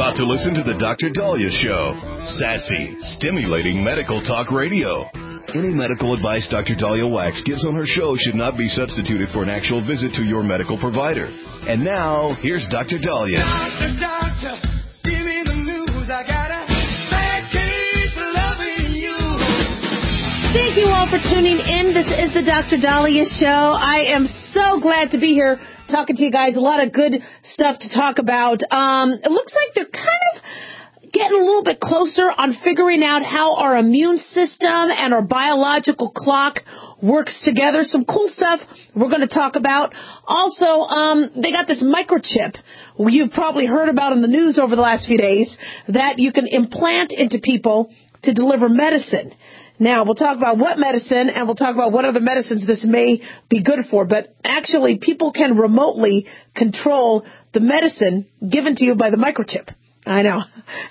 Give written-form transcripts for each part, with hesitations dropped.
about to listen to the Dr. Dahlia Show. Sassy, stimulating medical talk radio. Any medical advice Dr. Dahlia Wax gives on her show should not be substituted for an actual visit to your medical provider. And now, here's Dr. Dahlia. Doctor, give me the news. I got a bad case of loving you. Thank you all for tuning in. This is the Dr. Dahlia Show. I am so glad to be here talking to you guys. A lot of good stuff to talk about. It looks like they're kind of getting a little bit closer on figuring out how our immune system and our biological clock works together. Some cool stuff we're going to talk about. Also, they got this microchip you've probably heard about in the news over the last few days that you can implant into people to deliver medicine. Now, we'll talk about what medicine, and we'll talk about what other medicines this may be good for. But actually, people can remotely control the medicine given to you by the microchip. I know.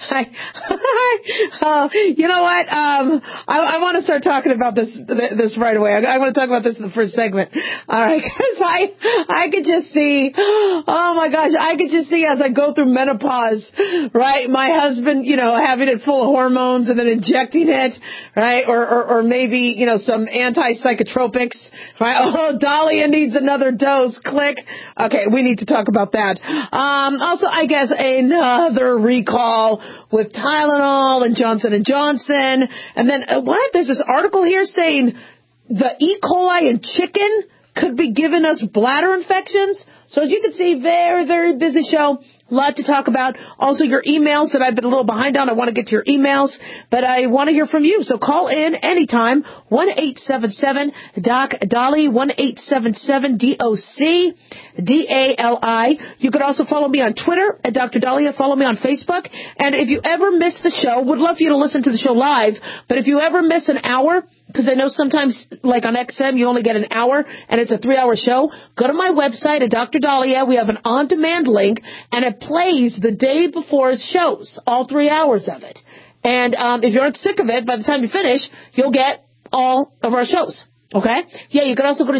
You know what? I want to start talking about this right away. I want to talk about this in the first segment. All right. Because I could just see, oh my gosh, I could just see as I go through menopause, right? My husband, having it full of hormones and then injecting it, right? Or maybe, some anti-psychotropics, right? Oh, Dahlia needs another dose. Click. Okay. We need to talk about that. Also, I guess another recall with Tylenol and Johnson & Johnson. And then, There's this article here saying the E. coli in chicken could be giving us bladder infections. So as you can see, very, very busy show. A lot to talk about. Also, your emails that I've been a little behind on. I want to get to your emails, but I want to hear from you. So call in anytime. 1-877-DOC-DALI, 1-877-DOC-DALI. You could also follow me on Twitter at Dr. Dahlia. Follow me on Facebook. And if you ever miss the show, would love for you to listen to the show live. But if you ever miss an hour, because I know sometimes, like on XM, you only get an hour, and it's a 3-hour show, go to my website at Dr. Dahlia. We have an on-demand link, and it plays the day before it shows, all 3 hours of it. And if you aren't sick of it, by the time you finish, you'll get all of our shows. Okay? Yeah, you can also go to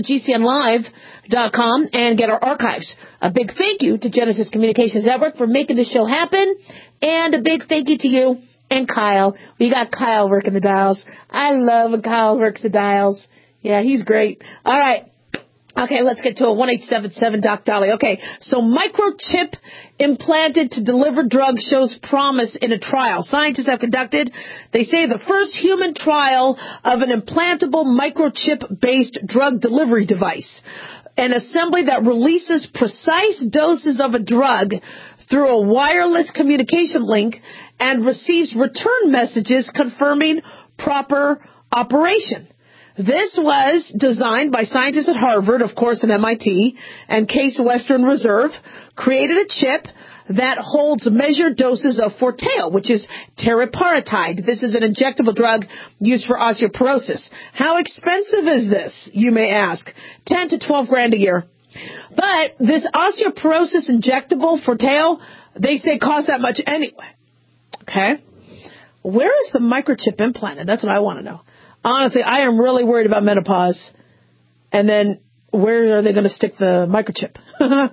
GCNlive.com and get our archives. A big thank you to Genesis Communications Network for making this show happen, and a big thank you to you and Kyle. We got Kyle working the dials. I love when Kyle works the dials. Yeah, he's great. All right. Okay, let's get to a 1-877-DOC-DALI. Okay, so microchip implanted to deliver drugs shows promise in a trial. Scientists have conducted, they say, the first human trial of an implantable microchip-based drug delivery device. An assembly that releases precise doses of a drug through a wireless communication link and receives return messages confirming proper operation. This was designed by scientists at Harvard, of course, and MIT, and Case Western Reserve, created a chip that holds measured doses of Forteo, which is teriparatide. This is an injectable drug used for osteoporosis. How expensive is this, you may ask? 10 to 12 grand a year. But this osteoporosis injectable Forteo, they say costs that much anyway. Okay? Where is the microchip implanted? That's what I want to know. Honestly, I am really worried about menopause. And then where are they going to stick the microchip? I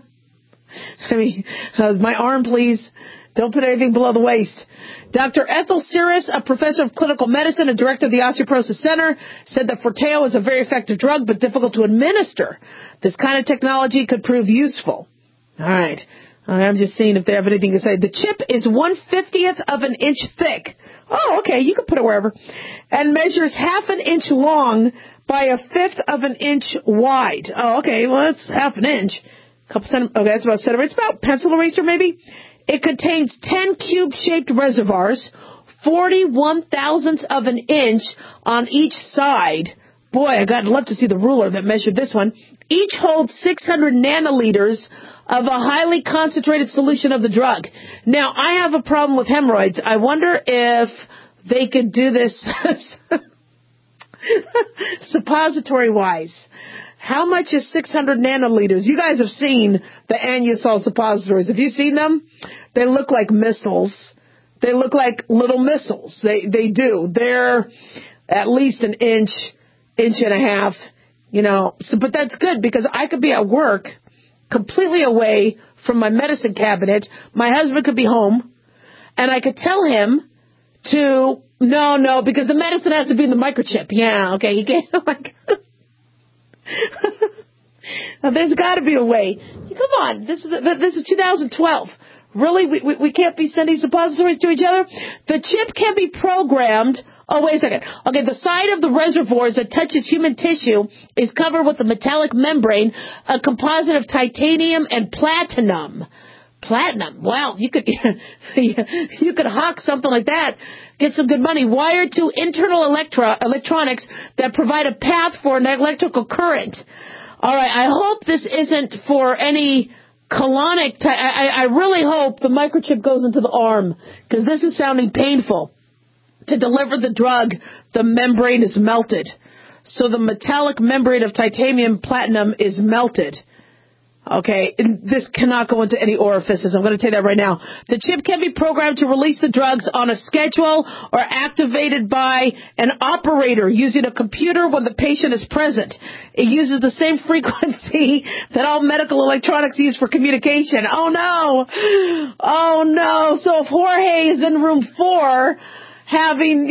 mean, my arm, please. Don't put anything below the waist. Dr. Ethel Cirrus, a professor of clinical medicine and director of the Osteoporosis Center, said that Forteo is a very effective drug but difficult to administer. This kind of technology could prove useful. All right. I'm just seeing if they have anything to say. The chip is 1/50th of an inch thick. Oh, okay. You can put it wherever. And measures 1/2 inch long by 1/5 of an inch wide. Oh, okay. Well, that's 1/2 inch. Okay, that's about a centimeter. It's about pencil eraser, maybe. It contains 10 cube-shaped reservoirs, 41/1000th of an inch on each side. Boy, I'd love to see the ruler that measured this one. Each holds 600 nanoliters of a highly concentrated solution of the drug. Now, I have a problem with hemorrhoids. I wonder if they could do this suppository-wise. How much is 600 nanoliters? You guys have seen the Anusol suppositories. Have you seen them? They look like missiles. They look like little missiles. They do. They're at least an inch and a half, So, but that's good because I could be at work completely away from my medicine cabinet. My husband could be home. and I could tell him to, no, because the medicine has to be in the microchip. Yeah, okay, he can't, like, now, there's got to be a way. Come on, this is 2012. Really, we can't be sending suppositories to each other? The chip can be programmed. Oh, wait a second. Okay, the side of the reservoirs that touches human tissue is covered with a metallic membrane, a composite of titanium and platinum. Platinum. Wow, you could hawk something like that. Get some good money. Wired to internal electronics that provide a path for an electrical current. All right, I hope this isn't for any colonic. I really hope the microchip goes into the arm, because this is sounding painful. To deliver the drug, the membrane is melted. So the metallic membrane of titanium platinum is melted. Okay, this cannot go into any orifices. I'm going to tell you that right now. The chip can be programmed to release the drugs on a schedule or activated by an operator using a computer when the patient is present. It uses the same frequency that all medical electronics use for communication. Oh, no. So if Jorge is in room 4 having,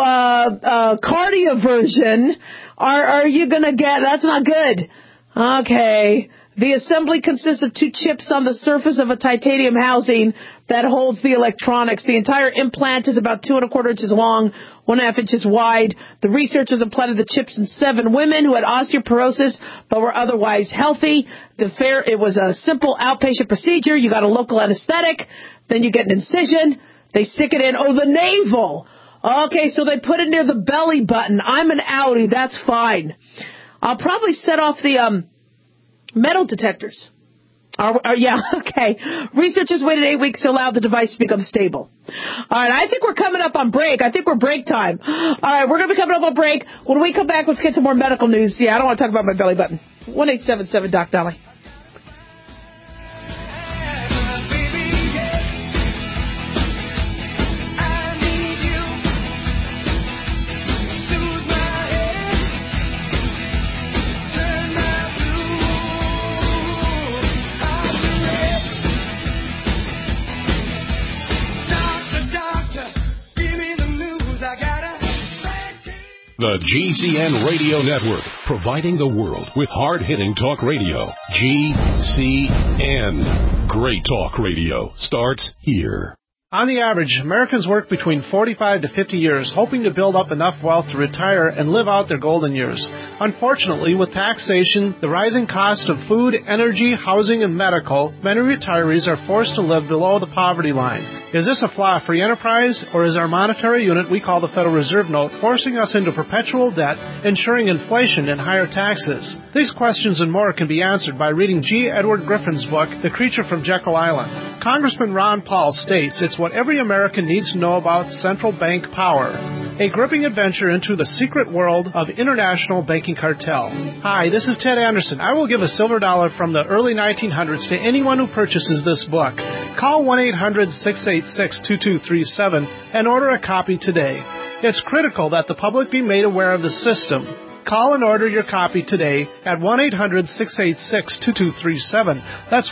cardioversion, are you going to get, that's not good. Okay. The assembly consists of 2 chips on the surface of a titanium housing that holds the electronics. The entire implant is about 2 1/4 inches long, 1.5 inches wide. The researchers implanted the chips in 7 women who had osteoporosis but were otherwise healthy. It was a simple outpatient procedure. You got a local anesthetic, then you get an incision. They stick it in, the navel. Okay, so they put it near the belly button. I'm an outie. That's fine. I'll probably set off the metal detectors. Yeah, okay. Researchers waited 8 weeks to allow the device to become stable. All right, I think we're coming up on break. I think we're break time. All right, we're going to be coming up on break. When we come back, let's get some more medical news. Yeah, I don't want to talk about my belly button. 1-877-DOC-DOLLY. The GCN Radio Network, providing the world with hard-hitting talk radio. GCN. Great talk radio starts here. On the average, Americans work between 45 to 50 years, hoping to build up enough wealth to retire and live out their golden years. Unfortunately, with taxation, the rising cost of food, energy, housing, and medical, many retirees are forced to live below the poverty line. Is this a flaw free enterprise, or is our monetary unit we call the Federal Reserve Note forcing us into perpetual debt, ensuring inflation and higher taxes? These questions and more can be answered by reading G. Edward Griffin's book, The Creature from Jekyll Island. Congressman Ron Paul states it's what every American needs to know about central bank power. A gripping adventure into the secret world of international banking cartel. Hi, this is Ted Anderson. I will give a silver dollar from the early 1900s to anyone who purchases this book. Call 1-800-686-2237 and order a copy today. It's critical that the public be made aware of the system. Call and order your copy today at 1-800-686-2237. That's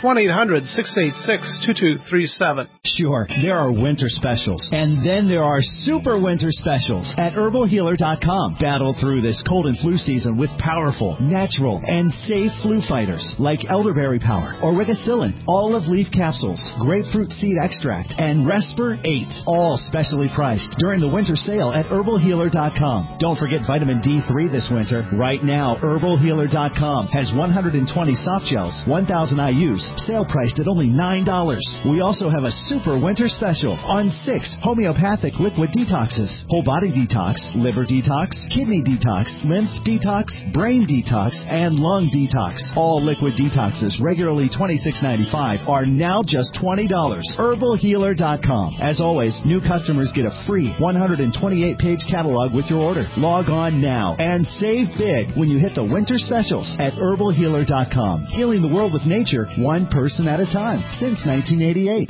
1-800-686-2237. Sure, there are winter specials, and then there are super winter specials at herbalhealer.com. Battle through this cold and flu season with powerful, natural, and safe flu fighters like elderberry power, auricicillin, olive leaf capsules, grapefruit seed extract, and Respir 8, all specially priced during the winter sale at herbalhealer.com. Don't forget vitamin D3 this winter. Right now, herbalhealer.com has 120 soft gels, 1,000 IUs, sale priced at only $9. We also have a super winter special on 6 homeopathic liquid detoxes: whole body detox, liver detox, kidney detox, lymph detox, brain detox, and lung detox. All liquid detoxes, regularly $26.95, are now just $20. herbalhealer.com. As always, new customers get a free 128-page catalog with your order. Log on now and save big when you hit the winter specials at herbalhealer.com. Healing the world with nature, one person at a time, since 1988.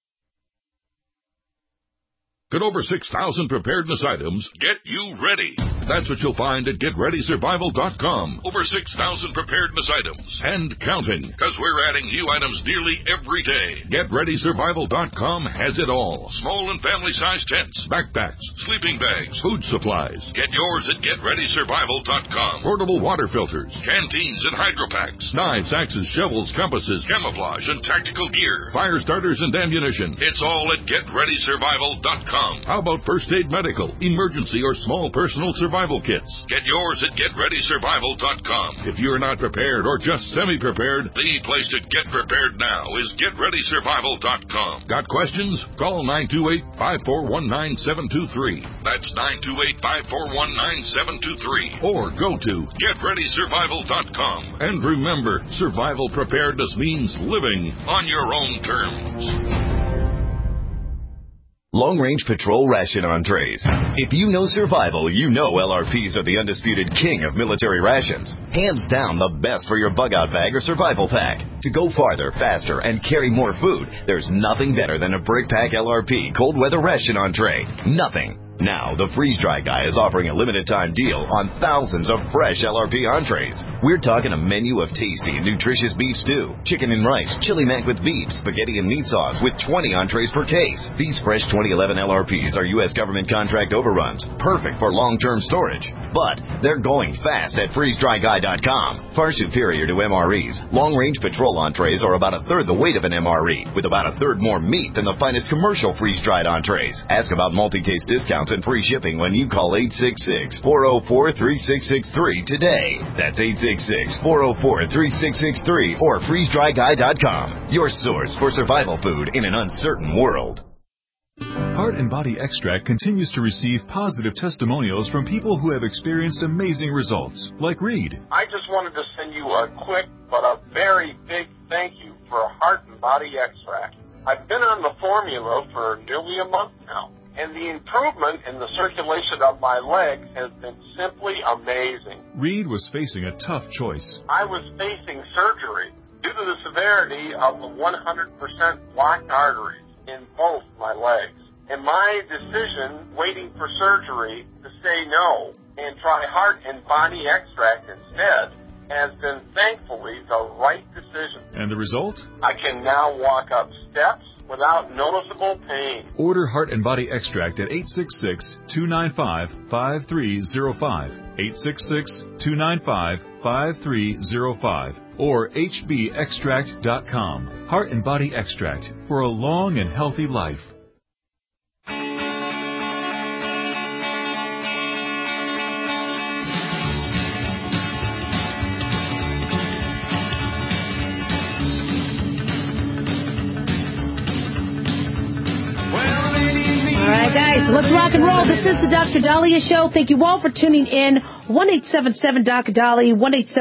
Get over 6,000 preparedness items. Get you ready. That's what you'll find at GetReadySurvival.com. Over 6,000 preparedness items and counting, because we're adding new items nearly every day. GetReadySurvival.com has it all. Small and family-sized tents, backpacks, sleeping bags, food supplies. Get yours at GetReadySurvival.com. Portable water filters, canteens and hydro packs, knives, axes, shovels, compasses, camouflage and tactical gear, fire starters and ammunition. It's all at GetReadySurvival.com. How about first aid medical, emergency or small personal survival kits? Get yours at GetReadySurvival.com. If you're not prepared or just semi-prepared, the place to get prepared now is GetReadySurvival.com. Got questions? Call 928-541-9723. That's 928-541-9723. Or go to GetReadySurvival.com. And remember, survival preparedness means living on your own terms. Long-range patrol ration entrees. If you know survival, you know LRPs are the undisputed king of military rations. Hands down the best for your bug-out bag or survival pack. To go farther, faster, and carry more food, there's nothing better than a Brick Pack LRP cold weather ration entree. Nothing. Now, the Freeze Dry Guy is offering a limited-time deal on thousands of fresh LRP entrees. We're talking a menu of tasty and nutritious beef stew, chicken and rice, chili mac with beef, spaghetti and meat sauce with 20 entrees per case. These fresh 2011 LRPs are U.S. government contract overruns, perfect for long-term storage. But they're going fast at freezedryguy.com. Far superior to MREs, long-range patrol entrees are about a third the weight of an MRE, with about a third more meat than the finest commercial freeze-dried entrees. Ask about multi-case discounts and free shipping when you call 866-404-3663 today. That's 866-404-3663 or freezedryguy.com. Your source for survival food in an uncertain world. Heart and Body Extract continues to receive positive testimonials from people who have experienced amazing results, like Reed. I just wanted to send you a quick but a very big thank you for Heart and Body Extract. I've been on the formula for nearly a month now, and the improvement in the circulation of my legs has been simply amazing. Reed was facing a tough choice. I was facing surgery due to the severity of the 100% blocked arteries in both my legs. And my decision, waiting for surgery, to say no and try Heart and Body Extract instead, has been thankfully the right decision. And the result? I can now walk up steps without noticeable pain. Order Heart and Body Extract at 866-295-5305, 866-295-5305, or hbextract.com. Heart and Body Extract for a long and healthy life. Guys, let's rock and roll. This is the Dr. Dahlia Show. Thank you all for tuning in. 1-877-Dr.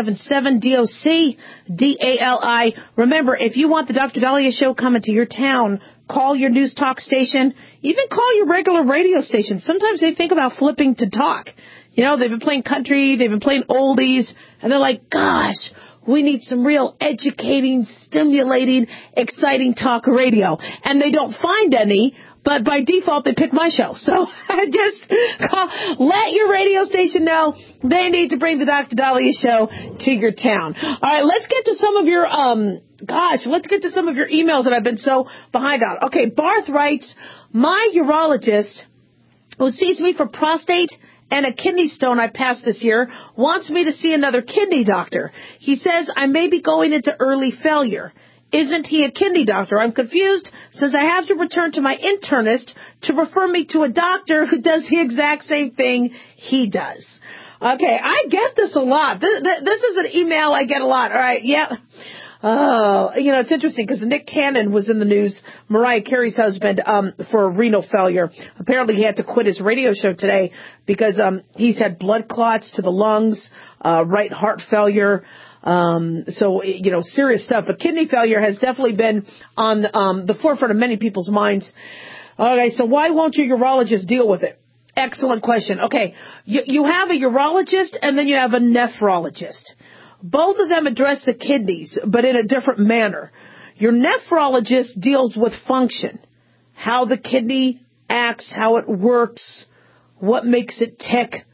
1-877-DOC-DALI. Remember, if you want the Dr. Dahlia Show coming to your town, call your news talk station. Even call your regular radio station. Sometimes they think about flipping to talk. You know, they've been playing country, they've been playing oldies, and they're like, gosh, we need some real educating, stimulating, exciting talk radio. And they don't find any. But by default, they pick my show. So just let your radio station know they need to bring the Dr. Dahlia Show to your town. All right, let's get to some of your, let's get to some of your emails that I've been so behind on. Okay, Barth writes, my urologist, who sees me for prostate and a kidney stone I passed this year, wants me to see another kidney doctor. He says I may be going into early failure. Isn't he a kidney doctor? I'm confused since I have to return to my internist to refer me to a doctor who does the exact same thing he does. Okay, I get this a lot. This is an email I get a lot. All right, yeah. It's interesting because Nick Cannon was in the news, Mariah Carey's husband, for renal failure. Apparently he had to quit his radio show today because he's had blood clots to the lungs, right heart failure. Serious stuff. But kidney failure has definitely been on the forefront of many people's minds. Okay, so why won't your urologist deal with it? Excellent question. Okay, you have a urologist and then you have a nephrologist. Both of them address the kidneys, but in a different manner. Your nephrologist deals with function, how the kidney acts, how it works, what makes it tick.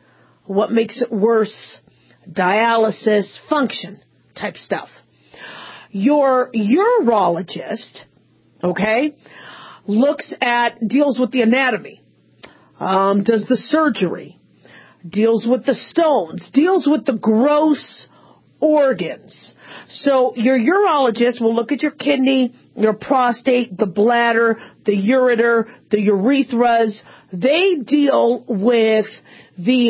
what makes it worse, dialysis, function type stuff. Your urologist, okay, deals with the anatomy, does the surgery, deals with the stones, deals with the gross organs. So your urologist will look at your kidney, your prostate, the bladder, the ureter, the urethras. They deal with the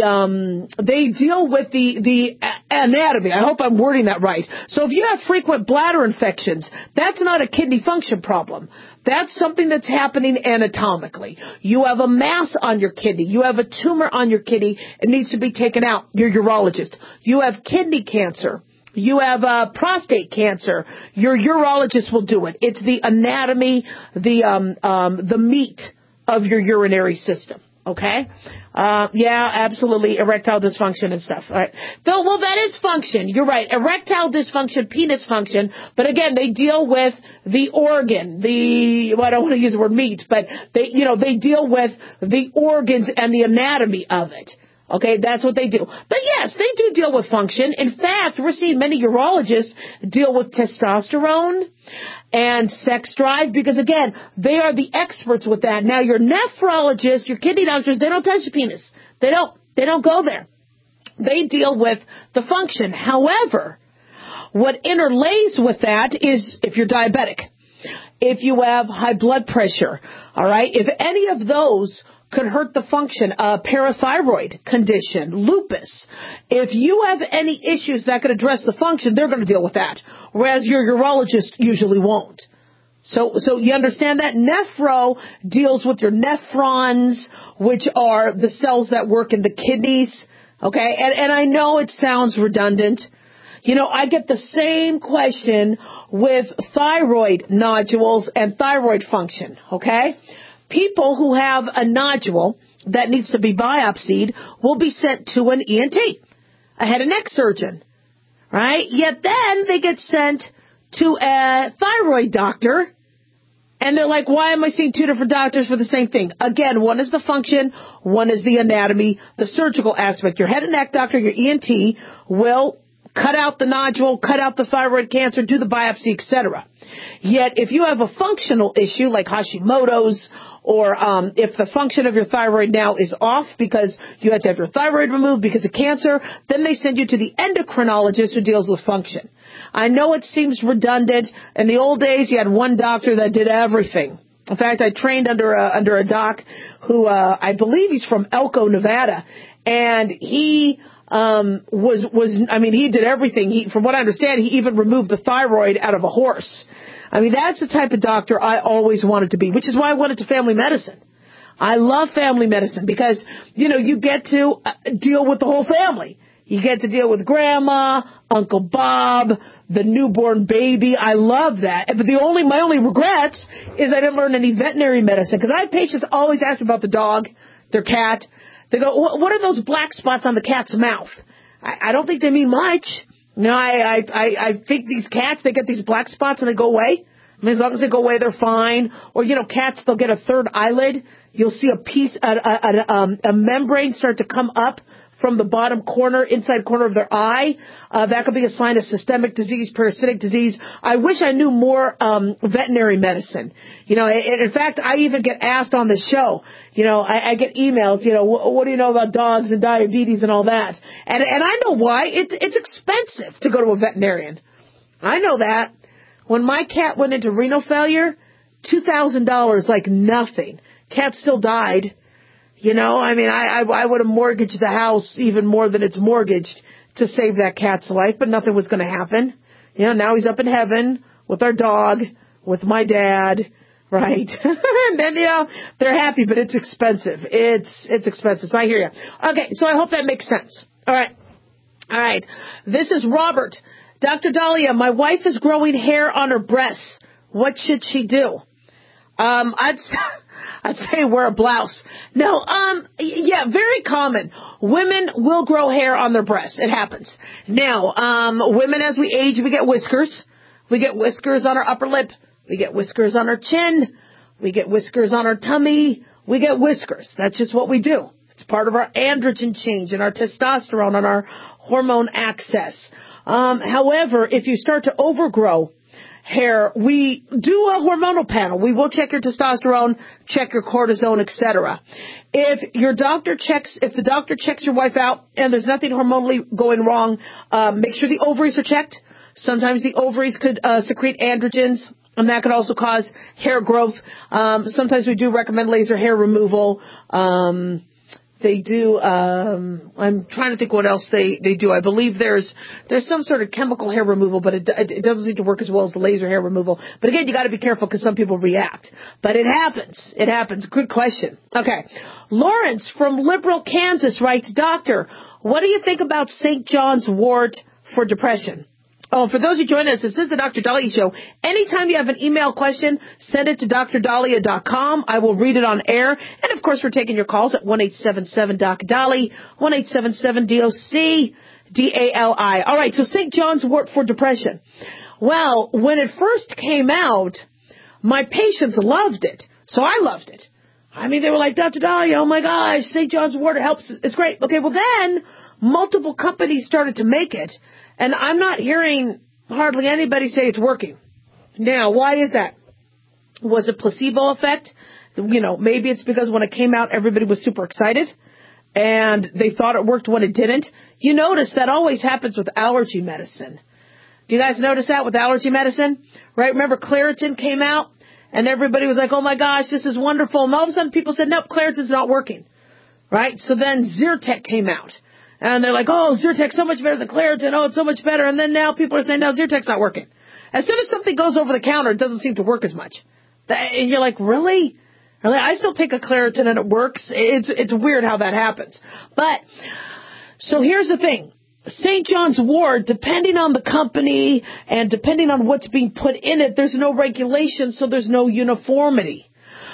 anatomy. I hope I'm wording that right. So if you have frequent bladder infections, that's not a kidney function problem. That's something that's happening anatomically. You have a mass on your kidney. You have a tumor on your kidney. It needs to be taken out. Your urologist. You have kidney cancer. You have prostate cancer. Your urologist will do it. It's the anatomy, the meat of your urinary system. Okay? Yeah, absolutely. Erectile dysfunction and stuff. All right. Well, that is function. You're right. Erectile dysfunction, penis function. But again, they deal with the organ, I don't want to use the word meat, but they deal with the organs and the anatomy of it. Okay, that's what they do. But yes, they do deal with function. In fact, we're seeing many urologists deal with testosterone and sex drive because, again, they are the experts with that. Now, your nephrologist, your kidney doctors, they don't touch the penis. They don't go there. They deal with the function. However, what interlays with that is if you're diabetic, if you have high blood pressure, all right, if any of those could hurt the function, parathyroid condition, lupus. If you have any issues that could address the function, they're going to deal with that, whereas your urologist usually won't. So you understand that? Nephro deals with your nephrons, which are the cells that work in the kidneys, okay? And I know it sounds redundant. I get the same question with thyroid nodules and thyroid function, okay? People who have a nodule that needs to be biopsied will be sent to an ENT, a head and neck surgeon, right? Yet then they get sent to a thyroid doctor, and they're like, why am I seeing two different doctors for the same thing? Again, one is the function, one is the anatomy, the surgical aspect. Your head and neck doctor, your ENT, will cut out the nodule, cut out the thyroid cancer, do the biopsy, etc. Yet if you have a functional issue like Hashimoto's, or if the function of your thyroid now is off because you had to have your thyroid removed because of cancer, then they send you to the endocrinologist who deals with function. I know it seems redundant. In the old days, you had one doctor that did everything. In fact, I trained under a doc who I believe he's from Elko, Nevada, and he he did everything. From what I understand, he even removed the thyroid out of a horse. That's the type of doctor I always wanted to be, which is why I went into family medicine. I love family medicine because, you get to deal with the whole family. You get to deal with grandma, Uncle Bob, the newborn baby. I love that. But my only regrets is I didn't learn any veterinary medicine because I have patients always ask about the dog, their cat. They go, what are those black spots on the cat's mouth? I don't think they mean much. I think these cats, they get these black spots and they go away. As long as they go away, they're fine. Or, cats, they'll get a third eyelid. You'll see a membrane start to come up from the bottom corner, inside corner of their eye. That could be a sign of systemic disease, parasitic disease. I wish I knew more veterinary medicine. In fact, I even get asked on the show, I get emails, what do you know about dogs and diabetes and all that? And I know why. It's expensive to go to a veterinarian. I know that. When my cat went into renal failure, $2,000, like nothing. Cat still died. I would have mortgaged the house even more than it's mortgaged to save that cat's life, but nothing was going to happen. Now he's up in heaven with our dog, with my dad, right? And then, they're happy, but it's expensive. It's expensive. So I hear you. Okay, so I hope that makes sense. All right. This is Robert. Dr. Daliah, my wife is growing hair on her breasts. What should she do? I'd say wear a blouse. No, very common. Women will grow hair on their breasts. It happens. Now, women as we age, we get whiskers. We get whiskers on our upper lip. We get whiskers on our chin. We get whiskers on our tummy. We get whiskers. That's just what we do. It's part of our androgen change and our testosterone and our hormone access. However, if you start to overgrow hair, we do a hormonal panel. We will check your testosterone, check your cortisone, etc. If the doctor checks your wife out and there's nothing hormonally going wrong, make sure the ovaries are checked. Sometimes the ovaries could secrete androgens, and that could also cause hair growth. Sometimes we do recommend laser hair removal. They do, I'm trying to think what else they do. I believe there's some sort of chemical hair removal, but it doesn't seem to work as well as the laser hair removal. But again, you got to be careful because some people react. But it happens. It happens. Good question. Okay. Lawrence from Liberal, Kansas writes, Doctor, what do you think about St. John's wort for depression? Oh, for those who join us, this is the Dr. Daliah Show. Anytime you have an email question, send it to drdaliah.com. I will read it on air. And, of course, we're taking your calls at 1-877-DOC-DALI, 1-877-DOC-DALI. All right, so St. John's wort for depression. Well, when it first came out, my patients loved it. So I loved it. I mean, they were like, Dr. Daliah, oh, my gosh, St. John's wort helps. It's great. Okay, well, then multiple companies started to make it. And I'm not hearing hardly anybody say it's working. Now, why is that? Was it placebo effect? You know, maybe it's because when it came out, everybody was super excited and they thought it worked when it didn't. You notice that always happens with allergy medicine. Do you guys notice that with allergy medicine? Right? Remember Claritin came out and everybody was like, oh my gosh, this is wonderful. And all of a sudden people said, nope, Claritin's not working. Right? So then Zyrtec came out. And they're like, oh, Zyrtec's so much better than Claritin. Oh, it's so much better. And then now people are saying, no, Zyrtec's not working. As soon as something goes over the counter, it doesn't seem to work as much. And you're like, really? I still take a Claritin and it works. It's weird how that happens. But, so here's the thing. St. John's wort, depending on the company and depending on what's being put in it, there's no regulation, so there's no uniformity.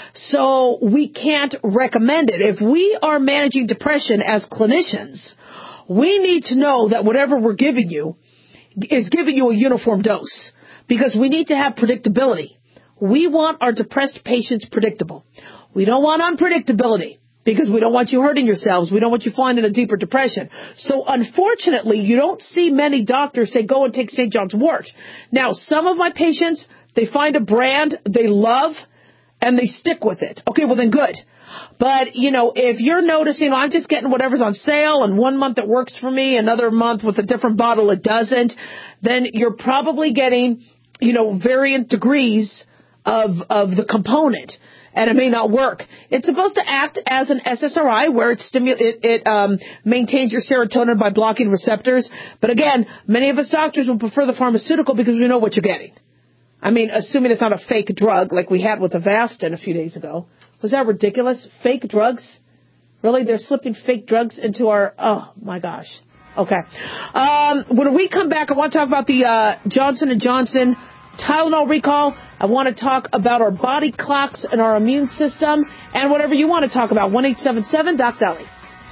So we can't recommend it. If we are managing depression as clinicians, we need to know that whatever we're giving you is giving you a uniform dose because we need to have predictability. We want our depressed patients predictable. We don't want unpredictability because we don't want you hurting yourselves. We don't want you falling into deeper depression. So unfortunately, you don't see many doctors say go and take St. John's wort. Now, some of my patients, they find a brand they love and they stick with it. Okay, well then good. But, you know, if you're noticing, I'm just getting whatever's on sale, and 1 month it works for me, another month with a different bottle it doesn't, then you're probably getting, you know, variant degrees of the component, and it may not work. It's supposed to act as an SSRI, where it maintains your serotonin by blocking receptors. But again, many of us doctors will prefer the pharmaceutical because we know what you're getting. I mean, assuming it's not a fake drug like we had with Avastin a few days ago. Was that ridiculous? Fake drugs? Really? They're slipping fake drugs into our... Oh, my gosh. Okay. When we come back, I want to talk about the Johnson & Johnson Tylenol recall. I want to talk about our body clocks and our immune system and whatever you want to talk about. 1-877-DOC-DALI.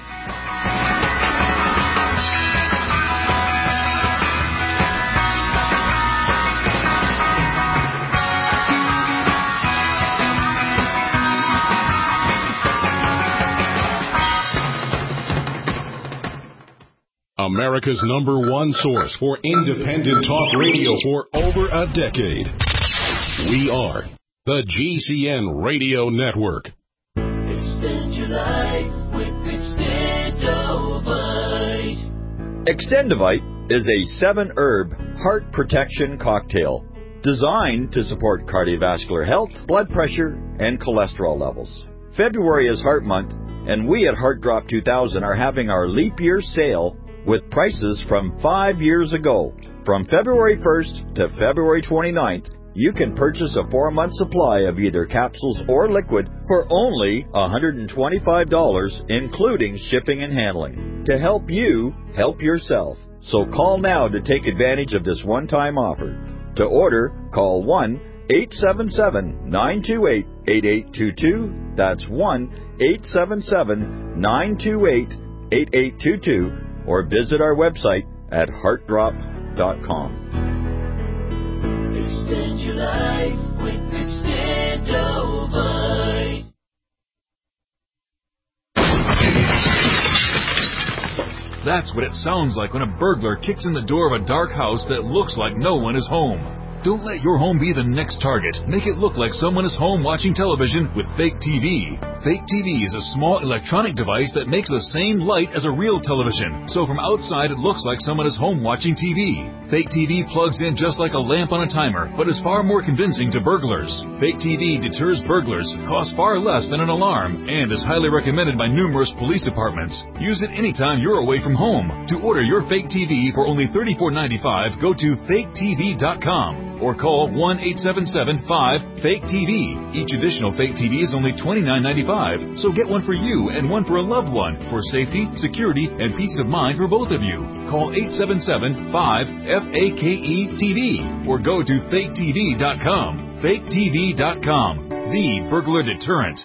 America's #1 source for independent talk radio for over a decade. We are the GCN Radio Network. Extend your life with Extendovite. Extendovite is a 7-herb heart protection cocktail designed to support cardiovascular health, blood pressure, and cholesterol levels. February is Heart Month, and we at Heart Drop 2000 are having our leap year sale with prices from 5 years ago. From February 1st to February 29th, you can purchase a 4-month supply of either capsules or liquid for only $125, including shipping and handling, to help you help yourself. So call now to take advantage of this one-time offer. To order, call 1-877-928-8822. That's 1-877-928-8822. Or visit our website at heartdrop.com. Extend your life with Extendovite. That's what it sounds like when a burglar kicks in the door of a dark house that looks like no one is home. Don't let your home be the next target. Make it look like someone is home watching television with Fake TV. Fake TV is a small electronic device that makes the same light as a real television. So from outside, it looks like someone is home watching TV. Fake TV plugs in just like a lamp on a timer, but is far more convincing to burglars. Fake TV deters burglars, costs far less than an alarm, and is highly recommended by numerous police departments. Use it anytime you're away from home. To order your Fake TV for only $34.95, go to faketv.com. or call 1-877-5-FAKE-TV. Each additional Fake TV is only $29.95, so get one for you and one for a loved one for safety, security, and peace of mind for both of you. Call 877-5-FAKE-TV or go to faketv.com. faketv.com, the burglar deterrent.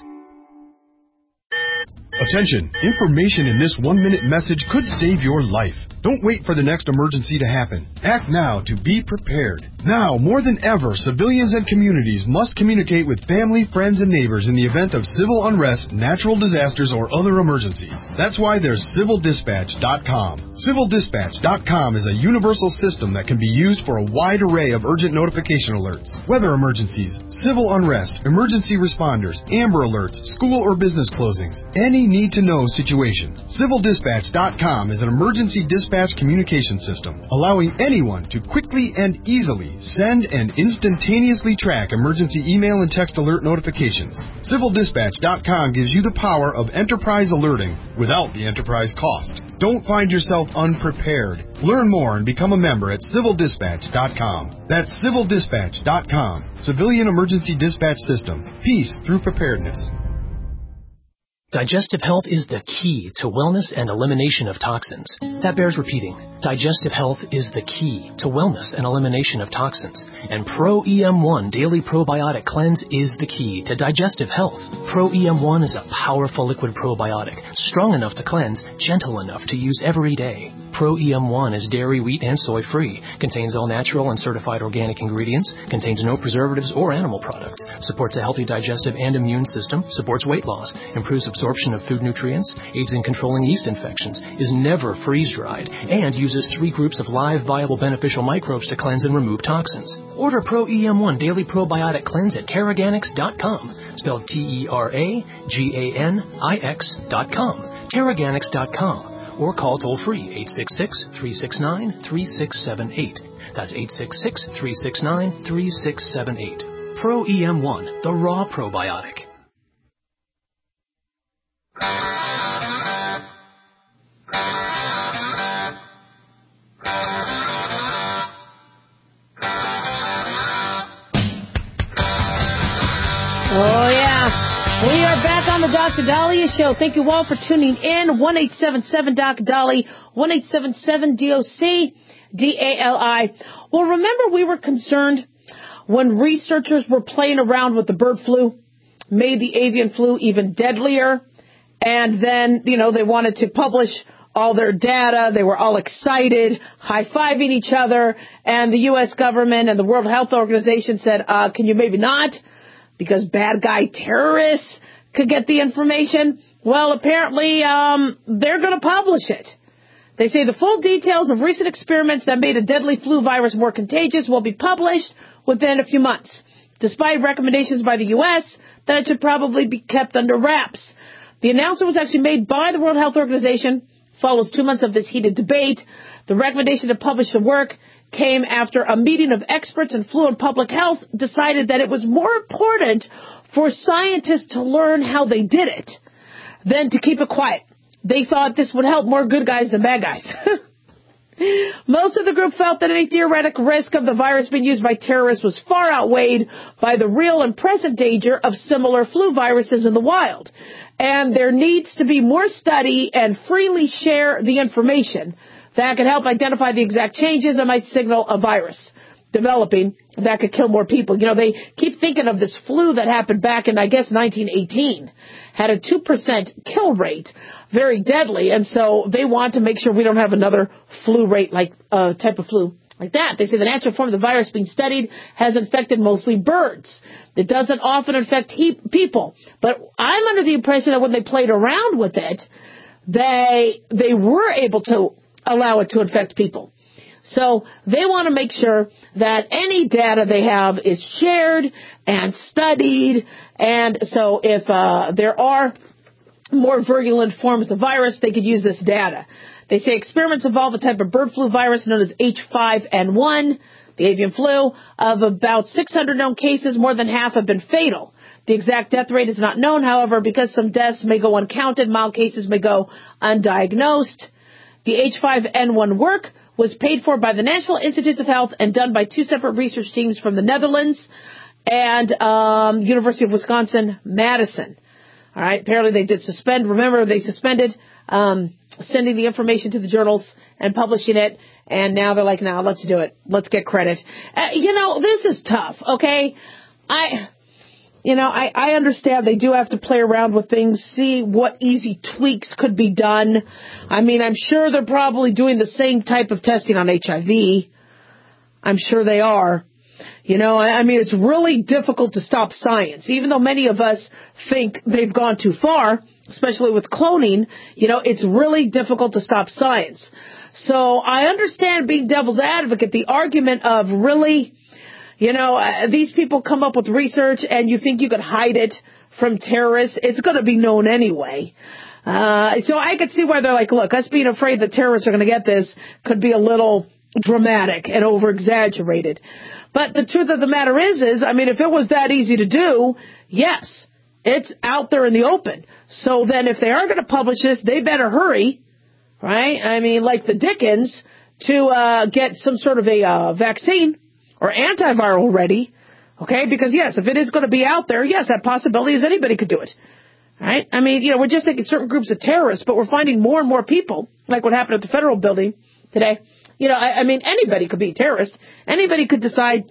Attention! Information in this 1-minute message could save your life. Don't wait for the next emergency to happen. Act now to be prepared. Now, more than ever, civilians and communities must communicate with family, friends, and neighbors in the event of civil unrest, natural disasters, or other emergencies. That's why there's civildispatch.com. Civildispatch.com is a universal system that can be used for a wide array of urgent notification alerts. Weather emergencies, civil unrest, emergency responders, Amber Alerts, school or business closings, any need-to-know situation. Civildispatch.com is an emergency dispatch communication system, allowing anyone to quickly and easily send and instantaneously track emergency email and text alert notifications. CivilDispatch.com gives you the power of enterprise alerting without the enterprise cost. Don't find yourself unprepared. Learn more and become a member at CivilDispatch.com. That's CivilDispatch.com. Civilian Emergency Dispatch System. Peace through preparedness. Digestive health is the key to wellness and elimination of toxins. That bears repeating. Digestive health is the key to wellness and elimination of toxins. And Pro-EM1 Daily Probiotic Cleanse is the key to digestive health. Pro-EM1 is a powerful liquid probiotic, strong enough to cleanse, gentle enough to use every day. Pro-EM1 is dairy, wheat, and soy-free, contains all natural and certified organic ingredients, contains no preservatives or animal products, supports a healthy digestive and immune system, supports weight loss, improves absorption of food nutrients, aids in controlling yeast infections, is never freeze-dried, and uses 3 groups of live, viable, beneficial microbes to cleanse and remove toxins. Order Pro-EM1 Daily Probiotic Cleanse at Teraganix.com, spelled Teraganix.com, Teraganix.com, or call toll-free 866-369-3678. That's 866-369-3678. Pro-EM1, the raw probiotic. Oh, yeah. We are back on the Dr. Dahlia Show. Thank you all for tuning in. 1-877-Doc-Dolly, 1-877-DOC-DALI. Well, remember we were concerned when researchers were playing around with the bird flu, made the avian flu even deadlier, and then, they wanted to publish all their data. They were all excited, high-fiving each other, and the U.S. government and the World Health Organization said, can you maybe not? Because bad guy terrorists could get the information. Well, apparently, they're going to publish it. They say the full details of recent experiments that made a deadly flu virus more contagious will be published within a few months, despite recommendations by the U.S. that it should probably be kept under wraps. The announcement was actually made by the World Health Organization, follows 2 months of this heated debate. The recommendation to publish the work came after a meeting of experts in flu and public health decided that it was more important for scientists to learn how they did it than to keep it quiet. They thought this would help more good guys than bad guys. Most of the group felt that any theoretical risk of the virus being used by terrorists was far outweighed by the real and present danger of similar flu viruses in the wild. And there needs to be more study and freely share the information that could help identify the exact changes that might signal a virus developing that could kill more people. They keep thinking of this flu that happened back in, 1918, had a 2% kill rate, very deadly, and so they want to make sure we don't have another flu rate type of flu like that. They say the natural form of the virus being studied has infected mostly birds. It doesn't often infect people, but I'm under the impression that when they played around with it, they were able to allow it to infect people. So they want to make sure that any data they have is shared and studied. And so if there are more virulent forms of virus, they could use this data. They say experiments involve a type of bird flu virus known as H5N1, the avian flu. Of about 600 known cases, more than half have been fatal. The exact death rate is not known, however, because some deaths may go uncounted, mild cases may go undiagnosed. The H5N1 work was paid for by the National Institutes of Health and done by two separate research teams from the Netherlands and University of Wisconsin-Madison. All right, apparently they did suspend. Remember, they suspended sending the information to the journals and publishing it, and now they're like, no, let's do it. Let's get credit. This is tough, okay? I understand they do have to play around with things, see what easy tweaks could be done. I mean, I'm sure they're probably doing the same type of testing on HIV. I'm sure they are. It's really difficult to stop science. Even though many of us think they've gone too far, especially with cloning, it's really difficult to stop science. So I understand being devil's advocate, the argument of really, these people come up with research and you think you could hide it from terrorists. It's going to be known anyway. So I could see why they're like, look, us being afraid that terrorists are going to get this could be a little dramatic and over-exaggerated. But the truth of the matter is, if it was that easy to do, yes, it's out there in the open. So then if they are going to publish this, they better hurry, right? Like the Dickens, to get some sort of a vaccine or antiviral ready, okay? Because, yes, if it is going to be out there, yes, that possibility is anybody could do it, right? We're just thinking certain groups of terrorists, but we're finding more and more people, like what happened at the Federal Building today. Anybody could be a terrorist. Anybody could decide,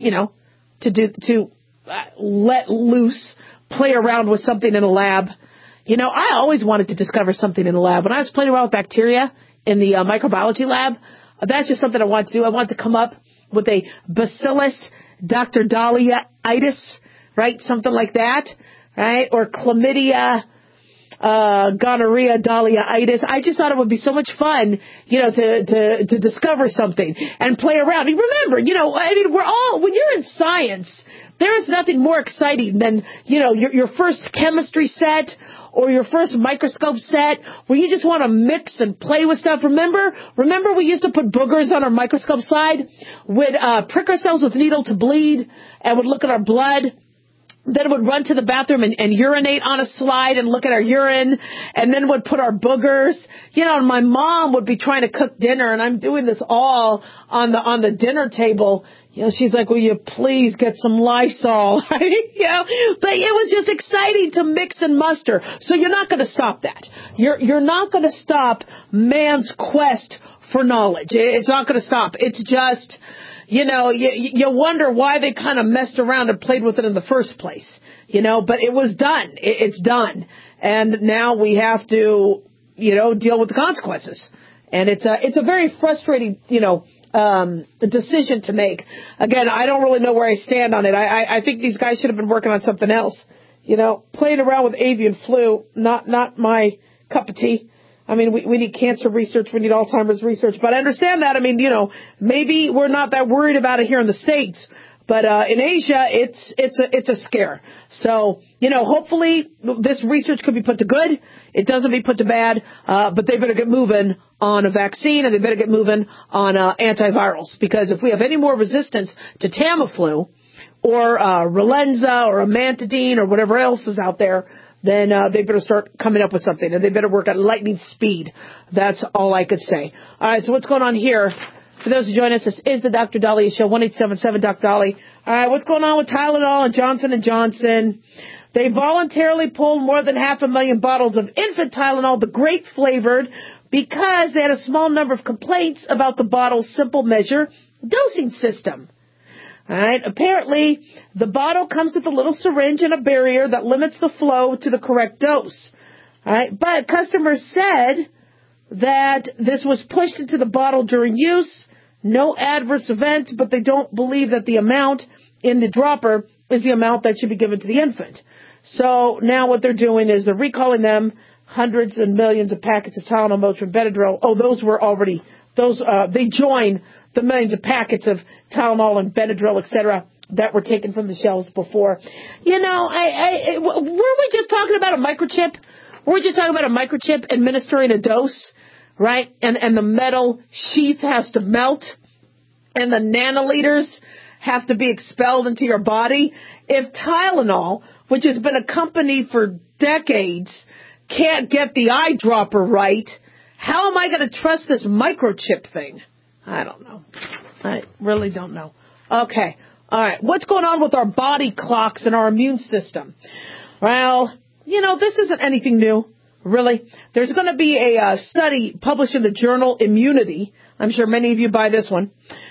to let loose, play around with something in a lab. I always wanted to discover something in a lab. When I was playing around with bacteria in the microbiology lab, that's just something I wanted to do. I wanted to come up with a Bacillus Dr. Dahlia-itis, right? Something like that, right? Or chlamydia, gonorrhea, Dahlia-itis. I just thought it would be so much fun, to discover something and play around. And remember, when you're in science, there is nothing more exciting than, your first chemistry set or your first microscope set where you just want to mix and play with stuff. Remember we used to put boogers on our microscope slide, would prick ourselves with needle to bleed and would look at our blood. Then would run to the bathroom and urinate on a slide and look at our urine, and then would put our boogers. And my mom would be trying to cook dinner, and I'm doing this all on the dinner table. She's like, will you please get some Lysol? But it was just exciting to mix and muster. So you're not going to stop that. You're not going to stop man's quest for knowledge. It's not going to stop. It's just, you wonder why they kind of messed around and played with it in the first place, but it was done. It's done. And now we have to, deal with the consequences. And it's a very frustrating, decision to make. Again, I don't really know where I stand on it. I think these guys should have been working on something else. Playing around with avian flu, not my cup of tea. We need cancer research, we need Alzheimer's research, but I understand that. Maybe we're not that worried about it here in the States, but in Asia, it's a scare. So, hopefully this research could be put to good. It doesn't be put to bad, but they better get moving on a vaccine and they better get moving on antivirals, because if we have any more resistance to Tamiflu or Relenza or Amantadine or whatever else is out there, then they better start coming up with something, and they better work at lightning speed. That's all I could say. All right, so what's going on here? For those who join us, this is the Dr. Dahlia Show, 1-877-Dr. All right, what's going on with Tylenol and Johnson & Johnson? They voluntarily pulled more than 500,000 bottles of infant Tylenol, the grape flavored, because they had a small number of complaints about the bottle's simple measure dosing system. All right. Apparently, the bottle comes with a little syringe and a barrier that limits the flow to the correct dose. All right. But customers said that this was pushed into the bottle during use, no adverse events, but they don't believe that the amount in the dropper is the amount that should be given to the infant. So now what they're doing is they're recalling them. hundreds and millions of packets of Tylenol, Motrin, Benadryl. Oh, they join the millions of packets of Tylenol and Benadryl, etc., that were taken from the shelves before. You know, were we just talking about a microchip? Were we just talking about a microchip administering a dose, right? And the metal sheath has to melt, and the nanoliters have to be expelled into your body. If Tylenol, which has been a company for decades, can't get the eyedropper right, how am I going to trust this microchip thing? I don't know. I really don't know. Okay. All right. What's going on with our body clocks and our immune system? Well, you know, this isn't anything new, really. There's going to be a study published in the journal Immunity. I'm sure many of you buy this one.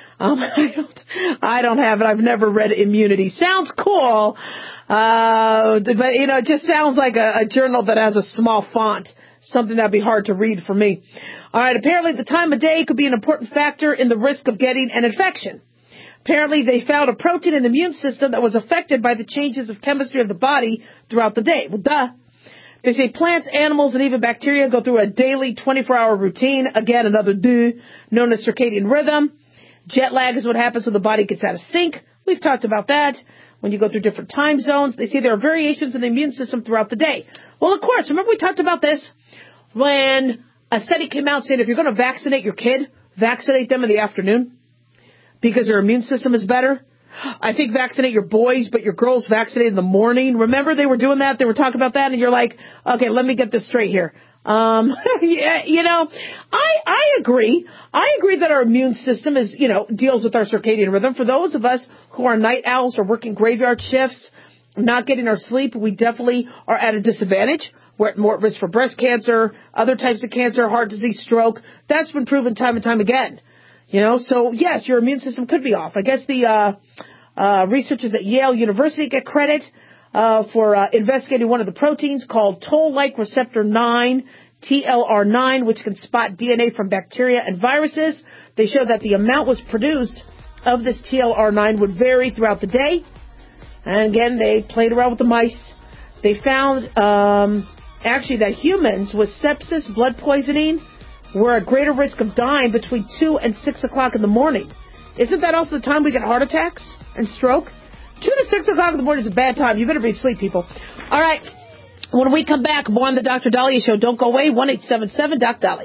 I don't have it. I've never read Immunity. Sounds cool, but, you know, it just sounds like a journal that has a small font, something that'd be hard to read for me. All right, apparently the time of day could be an important factor in the risk of getting an infection. Apparently they found a protein in the immune system that was affected by the changes of chemistry of the body throughout the day. Well, duh. They say plants, animals, and even bacteria go through a daily 24-hour routine. Again, another duh, known as circadian rhythm. Jet lag is what happens when the body gets out of sync. We've talked about that. When you go through different time zones, they say there are variations in the immune system throughout the day. Well, of course, remember we talked about this when a study came out saying if you're going to vaccinate your kid, vaccinate them in the afternoon because their immune system is better. I think vaccinate your boys, but your girls vaccinate in the morning. Remember they were doing that? They were talking about that, and you're like, okay, let me get this straight here. Yeah, you know, I agree. I agree that our immune system is, you know, deals with our circadian rhythm. For those of us who are night owls or working graveyard shifts, not getting our sleep, we definitely are at a disadvantage. We're at more risk for breast cancer, other types of cancer, heart disease, stroke. That's been proven time and time again. You know, so yes, your immune system could be off. I guess the researchers at Yale University get credit for investigating one of the proteins called toll-like receptor 9, TLR9, which can spot DNA from bacteria and viruses. They showed that the amount was produced of this TLR9 would vary throughout the day. And again, they played around with the mice. They found actually that humans with sepsis, blood poisoning, were at greater risk of dying between 2 and 6 o'clock in the morning. Isn't that also the time we get heart attacks and stroke? 2 to 6 o'clock in the morning is a bad time. You better be asleep, people. All right. When we come back, more on the Dr. Dahlia Show. Don't go away. 1-877-DOC-DALI.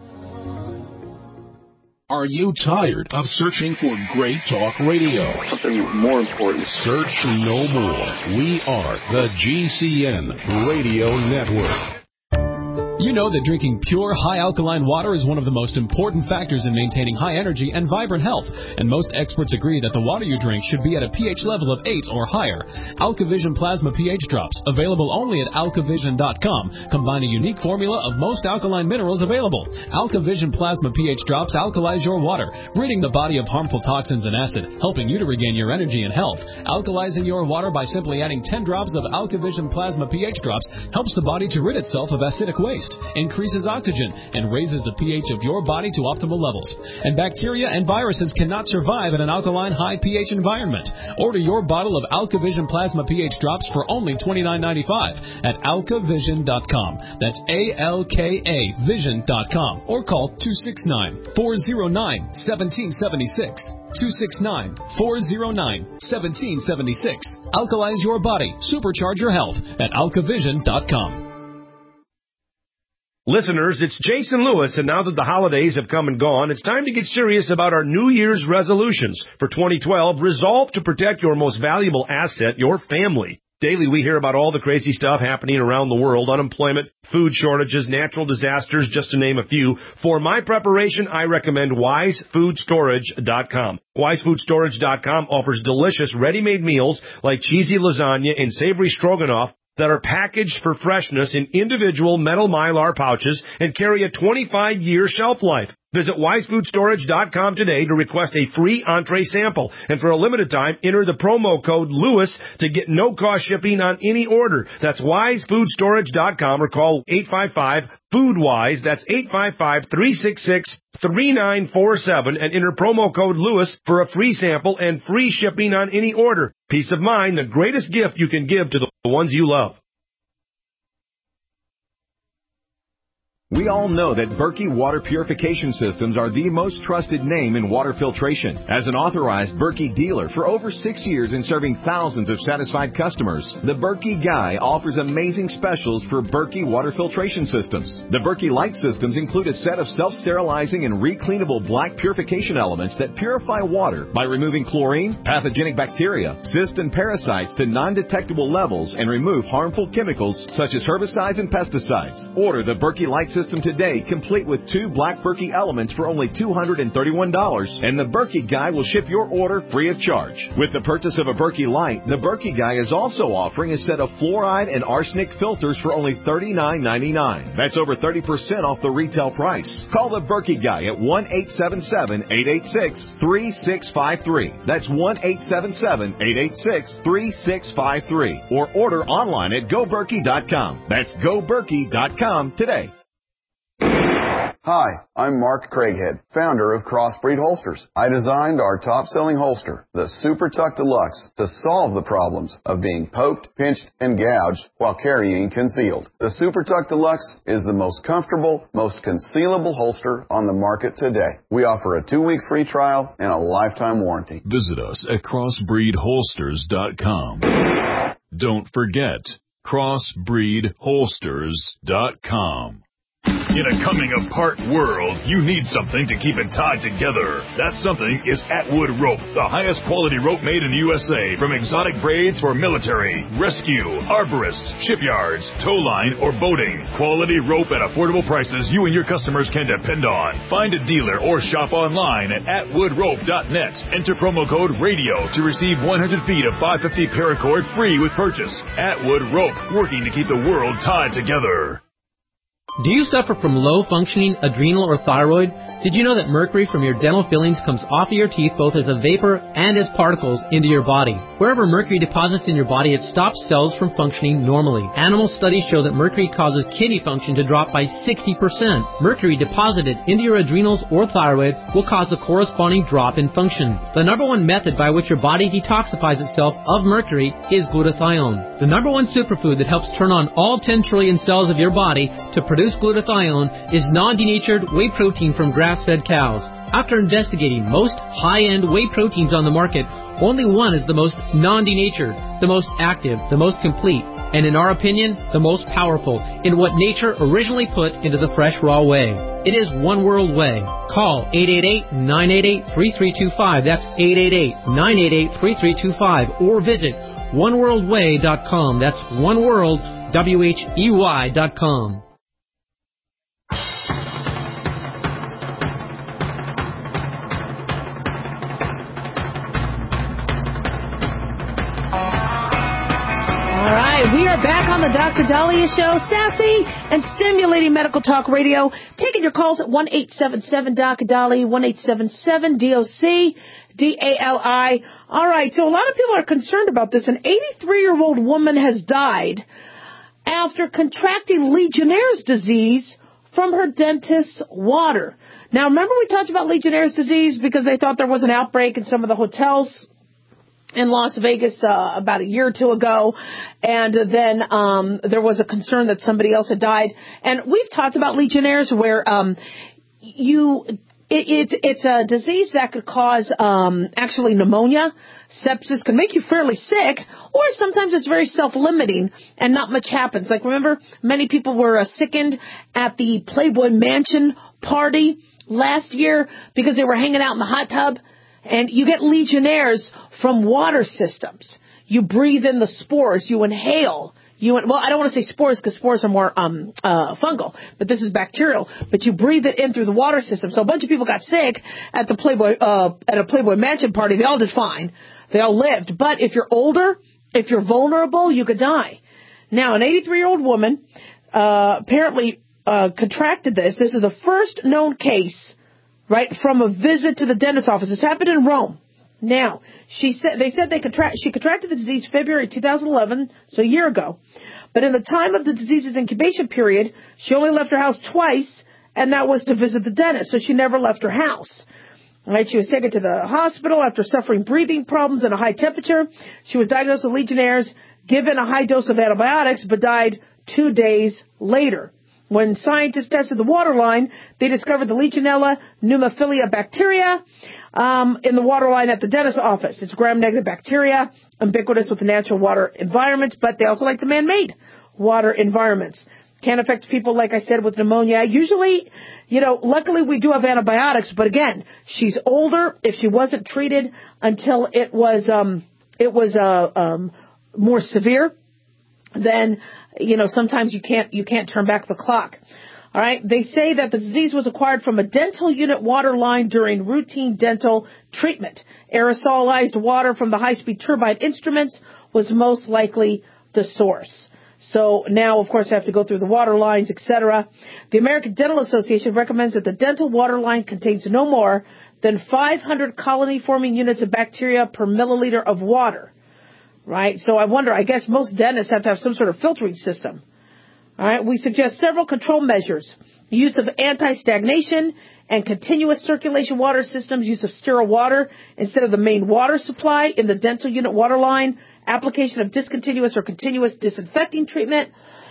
Are you tired of searching for great talk radio? Something more important. Search no more. We are the GCN Radio Network. You know that drinking pure, high-alkaline water is one of the most important factors in maintaining high energy and vibrant health, and most experts agree that the water you drink should be at a pH level of 8 or higher. AlkaVision Plasma pH Drops, available only at alkavision.com, combine a unique formula of most alkaline minerals available. AlkaVision Plasma pH Drops alkalize your water, ridding the body of harmful toxins and acid, helping you to regain your energy and health. Alkalizing your water by simply adding 10 drops of AlkaVision Plasma pH Drops helps the body to rid itself of acidic waste, increases oxygen, and raises the pH of your body to optimal levels. And bacteria and viruses cannot survive in an alkaline high pH environment. Order your bottle of AlkaVision Plasma pH Drops for only $29.95 at alkavision.com. That's ALKA Vision.com, or call 269-409-1776. 269-409-1776. Alkalize your body. Supercharge your health at alkavision.com. Listeners, it's Jason Lewis, and now that the holidays have come and gone, it's time to get serious about our New Year's resolutions. For 2012, resolve to protect your most valuable asset, your family. Daily, we hear about all the crazy stuff happening around the world, unemployment, food shortages, natural disasters, just to name a few. For my preparation, I recommend WiseFoodStorage.com. WiseFoodStorage.com offers delicious ready-made meals like cheesy lasagna and savory stroganoff that are packaged for freshness in individual metal Mylar pouches and carry a 25-year shelf life. Visit WiseFoodStorage.com today to request a free entree sample. And for a limited time, enter the promo code LEWIS to get no-cost shipping on any order. That's WiseFoodStorage.com, or call 855-FOODWISE. That's 855-366-3947, and enter promo code LEWIS for a free sample and free shipping on any order. Peace of mind, the greatest gift you can give to the ones you love. We all know that Berkey Water Purification Systems are the most trusted name in water filtration. As an authorized Berkey dealer for over 6 years and serving thousands of satisfied customers, the Berkey Guy offers amazing specials for Berkey Water Filtration Systems. The Berkey Light Systems include a set of self-sterilizing and recleanable black purification elements that purify water by removing chlorine, pathogenic bacteria, cysts, and parasites to non-detectable levels and remove harmful chemicals such as herbicides and pesticides. Order the Berkey Light System today, complete with 2 black Berkey elements for only $231, and the Berkey Guy will ship your order free of charge. With the purchase of a Berkey Light, the Berkey Guy is also offering a set of fluoride and arsenic filters for only $39.99. That's over 30% off the retail price. Call the Berkey Guy at 1-877-886-3653. That's 1-877-886-3653. Or order online at GoBerkey.com. That's GoBerkey.com today. Hi, I'm Mark Craighead, founder of Crossbreed Holsters. I designed our top-selling holster, the Super Tuck Deluxe, to solve the problems of being poked, pinched, and gouged while carrying concealed. The Super Tuck Deluxe is the most comfortable, most concealable holster on the market today. We offer a 2-week free trial and a lifetime warranty. Visit us at crossbreedholsters.com. Don't forget, crossbreedholsters.com. In a coming-apart world, you need something to keep it tied together. That something is Atwood Rope, the highest quality rope made in the USA, from exotic braids for military, rescue, arborists, shipyards, tow line, or boating. Quality rope at affordable prices you and your customers can depend on. Find a dealer or shop online at atwoodrope.net. Enter promo code RADIO to receive 100 feet of 550 paracord free with purchase. Atwood Rope, working to keep the world tied together. Do you suffer from low-functioning adrenal or thyroid? Did you know that mercury from your dental fillings comes off of your teeth both as a vapor and as particles into your body? Wherever mercury deposits in your body, it stops cells from functioning normally. Animal studies show that mercury causes kidney function to drop by 60%. Mercury deposited into your adrenals or thyroid will cause a corresponding drop in function. The number one method by which your body detoxifies itself of mercury is glutathione. The number one superfood that helps turn on all 10 trillion cells of your body to produce glutathione is non-denatured whey protein from grass-fed cows. After investigating most high-end whey proteins on the market, only one is the most non-denatured, the most active, the most complete, and in our opinion, the most powerful in what nature originally put into the fresh raw whey. It is One World Whey. Call 888-988-3325. That's 888-988-3325. Or visit oneworldwhey.com. That's oneworldwhey.com. We are back on the Dr. Dahlia Show, sassy and stimulating medical talk radio. Taking your calls at 1-877-DOC-DALI, 1-877-DOC-DALI. All right, so a lot of people are concerned about this. An 83-year-old woman has died after contracting Legionnaire's disease from her dentist's water. Now, remember we talked about Legionnaire's disease because they thought there was an outbreak in some of the hotels in Las Vegas about a year or two ago, and then there was a concern that somebody else had died. And we've talked about Legionnaire's where it's a disease that could cause actually pneumonia. Sepsis can make you fairly sick, or sometimes it's very self-limiting and not much happens. Like, remember, many people were sickened at the Playboy Mansion party last year because they were hanging out in the hot tub. And you get Legionnaire's from water systems. You breathe in the spores. You inhale. Well, I don't want to say spores because spores are more fungal, but this is bacterial. But you breathe it in through the water system. So a bunch of people got sick at the at a Playboy Mansion party. They all did fine. They all lived. But if you're older, if you're vulnerable, you could die. Now, an 83-year-old woman apparently contracted this. This is the first known case, right, from a visit to the dentist's office. This happened in Rome. Now, she contracted the disease February 2011, so a year ago. But in the time of the disease's incubation period, she only left her house twice, and that was to visit the dentist. So she never left her house. Right? She was taken to the hospital after suffering breathing problems and a high temperature. She was diagnosed with Legionnaire's, given a high dose of antibiotics, but died 2 days later. When scientists tested the water line, they discovered the Legionella pneumophilia bacteria in the water line at the dentist's office. It's gram-negative bacteria, ubiquitous with the natural water environments, but they also like the man-made water environments. Can affect people, like I said, with pneumonia. Usually, luckily we do have antibiotics, but again, she's older. If she wasn't treated until it was more severe, then, sometimes you can't turn back the clock. All right. They say that the disease was acquired from a dental unit water line during routine dental treatment. Aerosolized water from the high-speed turbine instruments was most likely the source. So now, of course, I have to go through the water lines, etc. The American Dental Association recommends that the dental water line contains no more than 500 colony-forming units of bacteria per milliliter of water. Right? So I wonder, I guess most dentists have to have some sort of filtering system. All right? We suggest several control measures. The use of anti-stagnation and continuous circulation water systems, use of sterile water instead of the main water supply in the dental unit water line, application of discontinuous or continuous disinfecting treatment,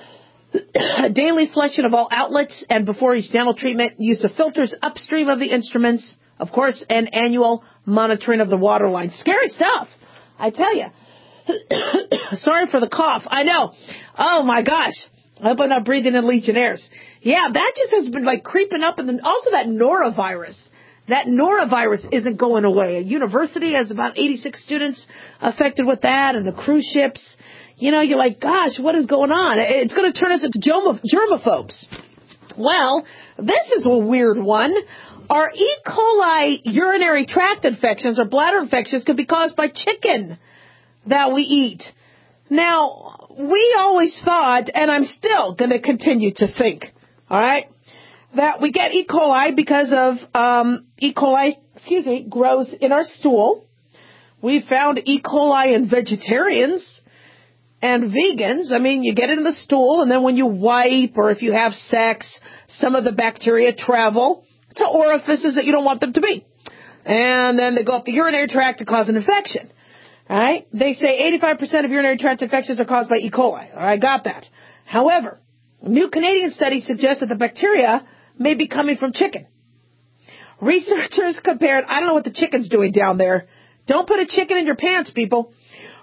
daily flushing of all outlets and before each dental treatment, use of filters upstream of the instruments, of course, and annual monitoring of the water line. Scary stuff, I tell you. Sorry for the cough. I know. Oh, my gosh. I hope I'm not breathing in Legionnaires. Yeah, that just has been creeping up. And then also that norovirus. That norovirus isn't going away. A university has about 86 students affected with that, and the cruise ships. You're like, gosh, what is going on? It's going to turn us into germaphobes. Well, this is a weird one. Our E. coli urinary tract infections or bladder infections could be caused by chicken that we eat. Now, we always thought, and I'm still going to continue to think, all right, that we get E. coli because of E. coli, grows in our stool. We found E. coli in vegetarians and vegans. I mean, you get it in the stool, and then when you wipe or if you have sex, some of the bacteria travel to orifices that you don't want them to be. And then they go up the urinary tract to cause an infection. All right? They say 85% of urinary tract infections are caused by E. coli. All right, got that. However, a new Canadian study suggests that the bacteria may be coming from chicken. Researchers compared, I don't know what the chicken's doing down there. Don't put a chicken in your pants, people.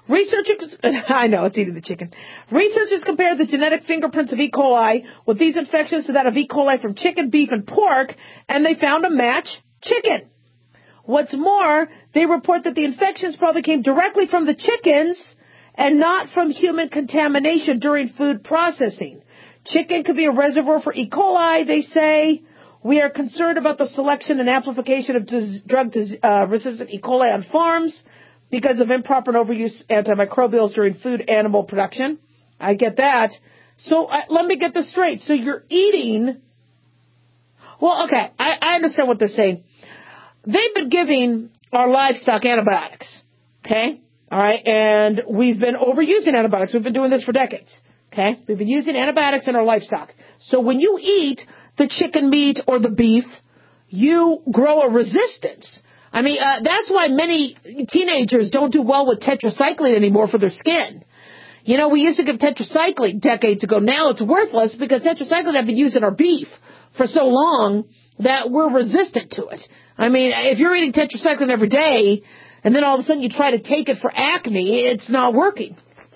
I know, it's eating the chicken. Researchers compared the genetic fingerprints of E. coli with these infections to that of E. coli from chicken, beef, and pork, and they found a match: chicken. What's more, they report that the infections probably came directly from the chickens and not from human contamination during food processing. Chicken could be a reservoir for E. coli, they say. We are concerned about the selection and amplification of drug-resistant E. coli on farms because of improper and overuse antimicrobials during food animal production. I get that. So let me get this straight. So you're eating... Well, okay, I understand what they're saying. They've been giving our livestock antibiotics, okay? All right, and we've been overusing antibiotics. We've been doing this for decades, okay? We've been using antibiotics in our livestock. So when you eat the chicken meat or the beef, you grow a resistance. I mean, that's why many teenagers don't do well with tetracycline anymore for their skin. We used to give tetracycline decades ago. Now it's worthless because tetracycline have been used in our beef for so long that we're resistant to it. I mean, if you're eating tetracycline every day and then all of a sudden you try to take it for acne, it's not working.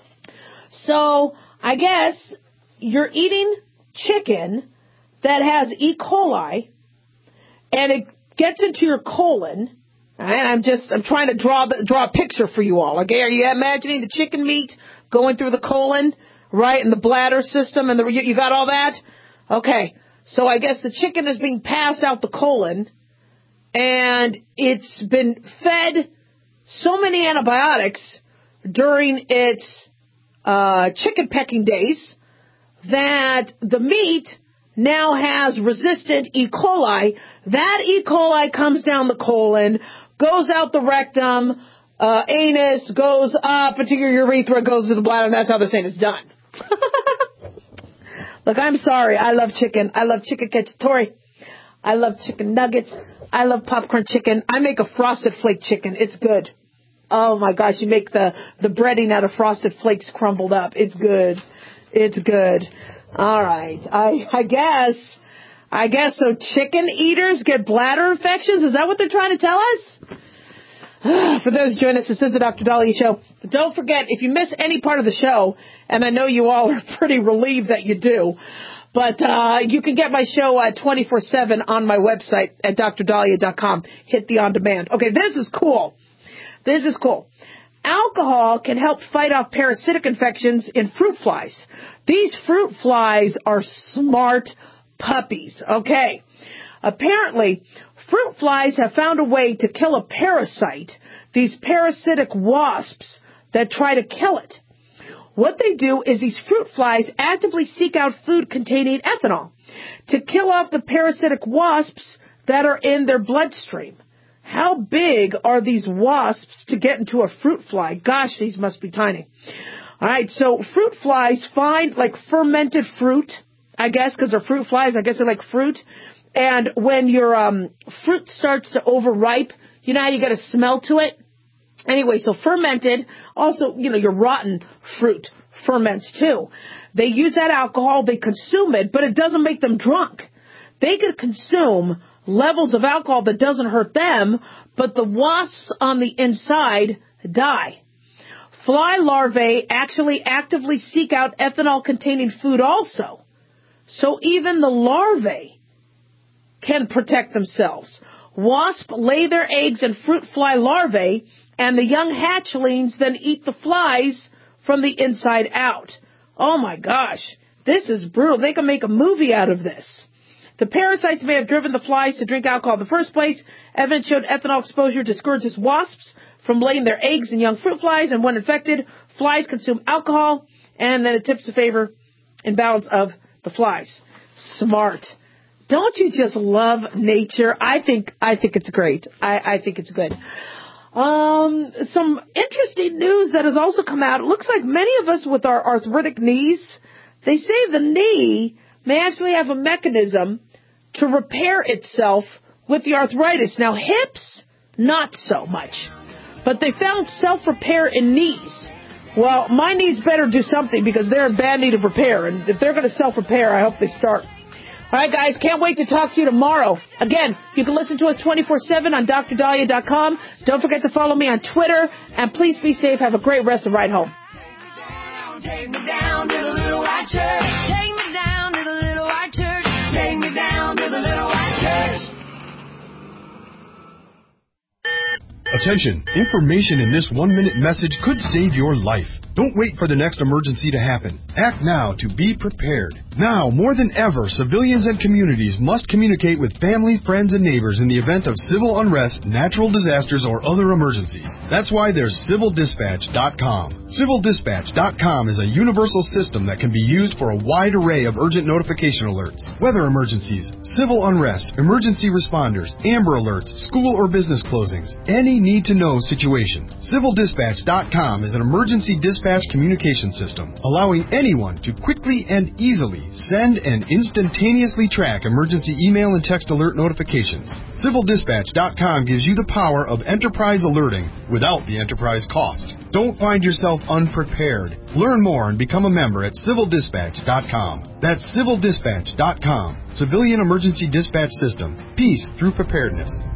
So I guess you're eating chicken that has E. coli and it gets into your colon. And I'm trying to draw a picture for you all. Okay, are you imagining the chicken meat going through the colon, right, and the bladder system, and you got all that? Okay, so I guess the chicken is being passed out the colon, and it's been fed so many antibiotics during its chicken pecking days that the meat now has resistant E. coli. That E. coli comes down the colon, goes out the rectum, anus, goes up into your urethra, goes to the bladder, and that's how they're saying it's done. Look, I'm sorry. I love chicken. I love chicken cacciatore. I love chicken nuggets. I love popcorn chicken. I make a frosted flake chicken. It's good. Oh, my gosh. You make the breading out of frosted flakes crumbled up. It's good. It's good. All right. I guess so chicken eaters get bladder infections? Is that what they're trying to tell us? For those joining us, this is the Dr. Daliah Show. Don't forget, if you miss any part of the show, and I know you all are pretty relieved that you do, but you can get my show 24/7 on my website at drdaliah.com. Hit the on demand. Okay, this is cool. This is cool. Alcohol can help fight off parasitic infections in fruit flies. These fruit flies are smart puppies, okay? Apparently, fruit flies have found a way to kill a parasite, these parasitic wasps that try to kill it. What they do is these fruit flies actively seek out food containing ethanol to kill off the parasitic wasps that are in their bloodstream. How big are these wasps to get into a fruit fly? Gosh, these must be tiny. All right, so fruit flies find like fermented fruit, I guess, because they're fruit flies. I guess they like fruit. And when your fruit starts to overripe, you know how you get a smell to it? Anyway, so fermented, also, you know, your rotten fruit ferments too. They use that alcohol, they consume it, but it doesn't make them drunk. They could consume levels of alcohol that doesn't hurt them, but the wasps on the inside die. Fly larvae actually actively seek out ethanol-containing food also. So even the larvae can protect themselves. Wasps lay their eggs in fruit fly larvae, and the young hatchlings then eat the flies from the inside out. Oh my gosh, this is brutal. They can make a movie out of this. The parasites may have driven the flies to drink alcohol in the first place. Evidence showed ethanol exposure discourages wasps from laying their eggs in young fruit flies, and when infected, flies consume alcohol, and then it tips the favor in balance of the flies. Smart. Don't you just love nature? I think it's great. I think it's good. Some interesting news that has also come out. It looks like many of us with our arthritic knees, they say the knee may actually have a mechanism to repair itself with the arthritis. Now, hips, not so much. But they found self-repair in knees. Well, my knees better do something because they're in bad need of repair. And if they're going to self-repair, I hope they start. All right, guys, can't wait to talk to you tomorrow. Again, you can listen to us 24/7 on drdaliah.com. Don't forget to follow me on Twitter. And please be safe. Have a great rest of the ride home. Take me down to the little white church. Take me down to the little white church. Take me down to the little white church. Attention, information in this 1-minute message could save your life. Don't wait for the next emergency to happen. Act now to be prepared. Now, more than ever, civilians and communities must communicate with family, friends, and neighbors in the event of civil unrest, natural disasters, or other emergencies. That's why there's CivilDispatch.com. CivilDispatch.com is a universal system that can be used for a wide array of urgent notification alerts. Weather emergencies, civil unrest, emergency responders, Amber Alerts, school or business closings, any need-to-know situation. CivilDispatch.com is an emergency dispatch communication system, allowing anyone to quickly and easily send and instantaneously track emergency email and text alert notifications. CivilDispatch.com gives you the power of enterprise alerting without the enterprise cost. Don't find yourself unprepared. Learn more and become a member at CivilDispatch.com. That's CivilDispatch.com. Civilian Emergency Dispatch System. Peace through preparedness.